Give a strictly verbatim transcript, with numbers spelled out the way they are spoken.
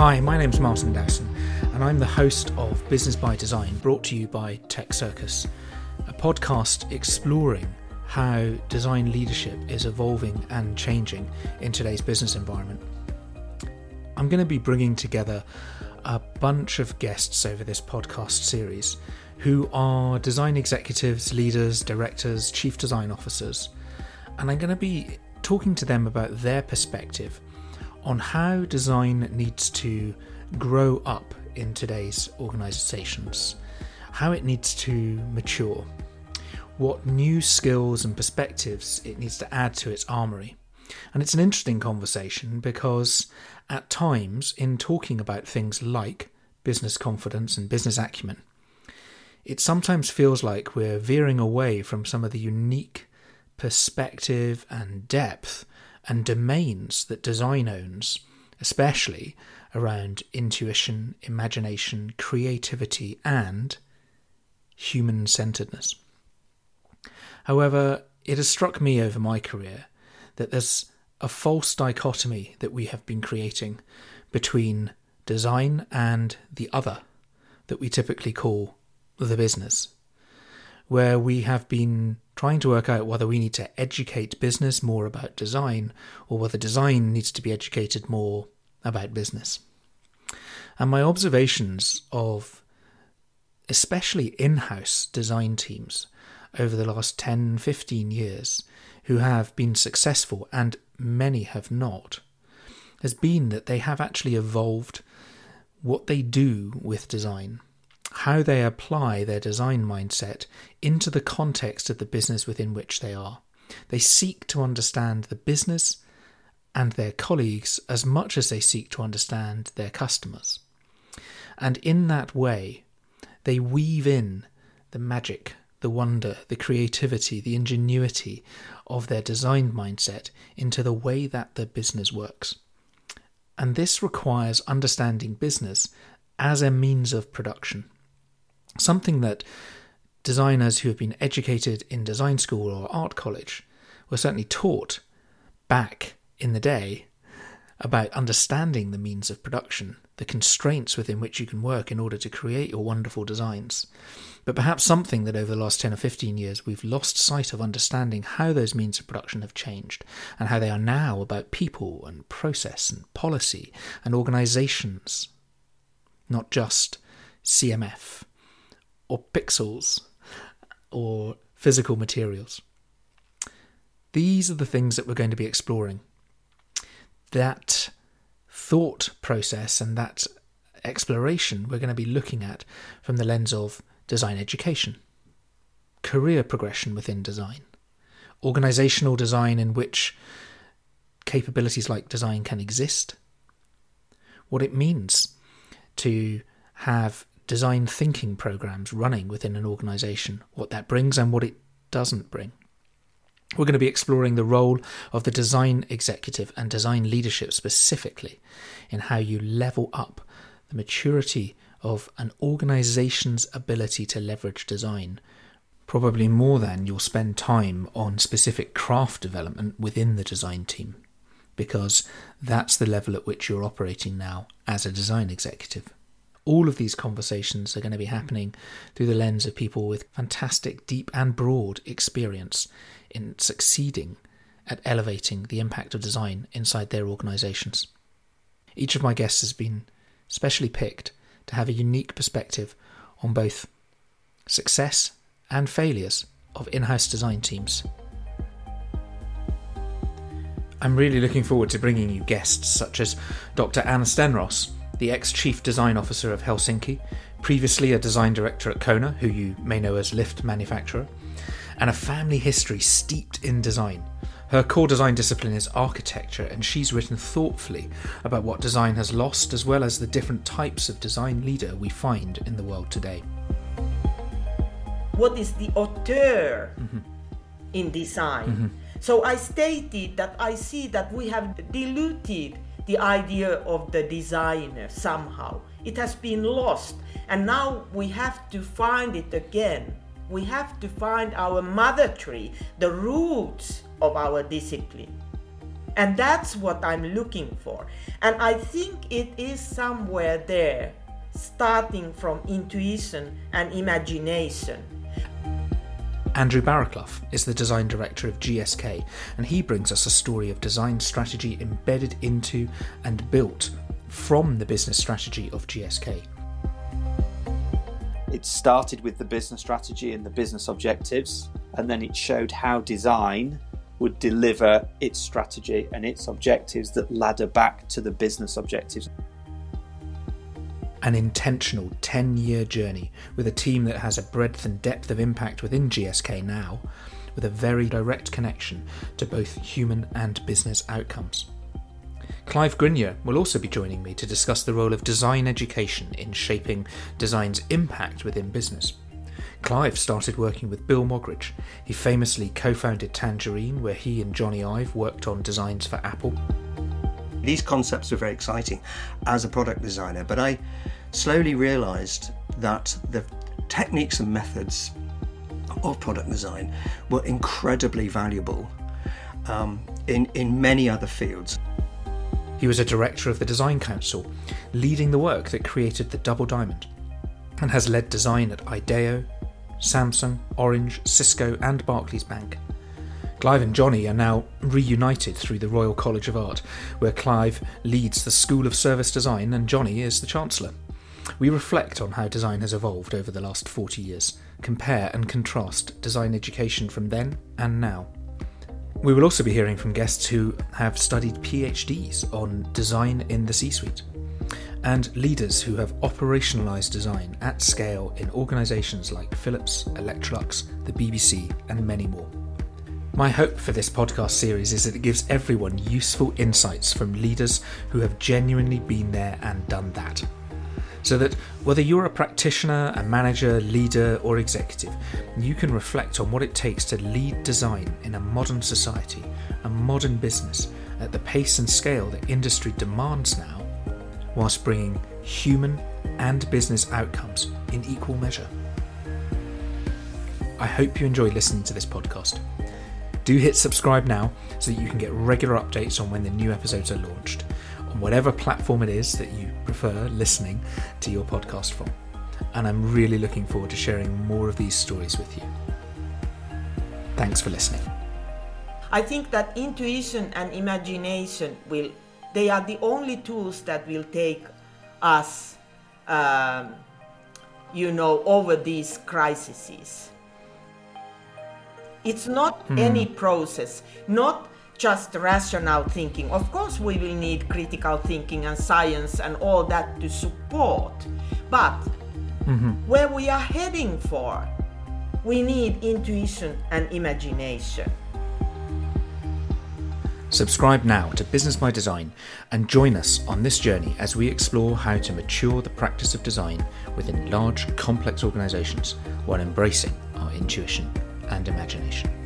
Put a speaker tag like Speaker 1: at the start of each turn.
Speaker 1: Hi, my name's Martin Dowson, and I'm the host of Business by Design, brought to you by Tech Circus, a podcast exploring how design leadership is evolving and changing in today's business environment. I'm going to be bringing together a bunch of guests over this podcast series who are design executives, leaders, directors, chief design officers, and I'm going to be talking to them about their perspective on how design needs to grow up in today's organisations, how it needs to mature, what new skills and perspectives it needs to add to its armoury. And it's an interesting conversation because at times, in talking about things like business confidence and business acumen, it sometimes feels like we're veering away from some of the unique perspective and depth and domains that design owns, especially around intuition, imagination, creativity, and human-centeredness. However, it has struck me over my career that there's a false dichotomy that we have been creating between design and the other that we typically call the business, where we have been trying to work out whether we need to educate business more about design or whether design needs to be educated more about business. And my observations of especially in-house design teams over the last ten, fifteen years who have been successful, and many have not, has been that they have actually evolved what they do with design, how they apply their design mindset into the context of the business within which they are. They seek to understand the business and their colleagues as much as they seek to understand their customers. And in that way, they weave in the magic, the wonder, the creativity, the ingenuity of their design mindset into the way that the business works. And this requires understanding business as a means of production. Something that designers who have been educated in design school or art college were certainly taught back in the day about understanding the means of production, the constraints within which you can work in order to create your wonderful designs. But perhaps something that over the last ten or fifteen years we've lost sight of understanding how those means of production have changed and how they are now about people and process and policy and organisations, not just C M F or pixels or physical materials. These are the things that we're going to be exploring. That thought process and that exploration we're going to be looking at from the lens of design education, career progression within design, organisational design in which capabilities like design can exist, what it means to have design thinking programs running within an organisation, what that brings and what it doesn't bring. We're going to be exploring the role of the design executive and design leadership specifically in how you level up the maturity of an organisation's ability to leverage design, probably more than you'll spend time on specific craft development within the design team, because that's the level at which you're operating now as a design executive. All of these conversations are going to be happening through the lens of people with fantastic, deep and broad experience in succeeding at elevating the impact of design inside their organisations. Each of my guests has been specially picked to have a unique perspective on both success and failures of in-house design teams. I'm really looking forward to bringing you guests such as Doctor Anna Stenros, the ex-Chief Design Officer of Helsinki, previously a design director at Kona, who you may know as lift manufacturer, and a family history steeped in design. Her core design discipline is architecture, and she's written thoughtfully about what design has lost, as well as the different types of design leader we find in the world today.
Speaker 2: What is the auteur
Speaker 1: mm-hmm.
Speaker 2: in design?
Speaker 1: Mm-hmm.
Speaker 2: So I stated that I see that we have diluted the idea of the designer somehow. It has been lost, and now we have to find it again. We have to find our mother tree, the roots of our discipline. And that's what I'm looking for. And I think it is somewhere there, starting from intuition and imagination.
Speaker 1: Andrew Barraclough is the design director of G S K, and he brings us a story of design strategy embedded into and built from the business strategy of G S K.
Speaker 3: It started with the business strategy and the business objectives, and then it showed how design would deliver its strategy and its objectives that ladder back to the business objectives.
Speaker 1: An intentional ten-year journey with a team that has a breadth and depth of impact within G S K now, with a very direct connection to both human and business outcomes. Clive Grenier will also be joining me to discuss the role of design education in shaping design's impact within business. Clive started working with Bill Moggridge. He famously co-founded Tangerine, where he and Johnny Ive worked on designs for Apple.
Speaker 4: These concepts are very exciting as a product designer, but I slowly realised that the techniques and methods of product design were incredibly valuable um, in, in many other fields.
Speaker 1: He was a director of the Design Council, leading the work that created the Double Diamond, and has led design at IDEO, Samsung, Orange, Cisco and Barclays Bank. Clive and Johnny are now reunited through the Royal College of Art, where Clive leads the School of Service Design and Johnny is the Chancellor. We reflect on how design has evolved over the last forty years, compare and contrast design education from then and now. We will also be hearing from guests who have studied PhDs on design in the C-suite, and leaders who have operationalised design at scale in organisations like Philips, Electrolux, the B B C and many more. My hope for this podcast series is that it gives everyone useful insights from leaders who have genuinely been there and done that. So that whether you're a practitioner, a manager, leader or executive, you can reflect on what it takes to lead design in a modern society, a modern business, at the pace and scale that industry demands now, whilst bringing human and business outcomes in equal measure. I hope you enjoy listening to this podcast. Do hit subscribe now so that you can get regular updates on when the new episodes are launched, on whatever platform it is that you prefer listening to your podcast from. And I'm really looking forward to sharing more of these stories with you. Thanks for listening.
Speaker 2: I think that intuition and imagination will, they are the only tools that will take us, um, you know, over these crises. It's not mm. any process, not just rational thinking. Of course, we will need critical thinking and science and all that to support. But mm-hmm. where we are heading for, we need intuition and imagination.
Speaker 1: Subscribe now to Business by Design and join us on this journey as we explore how to mature the practice of design within large, complex organisations while embracing our intuition and imagination.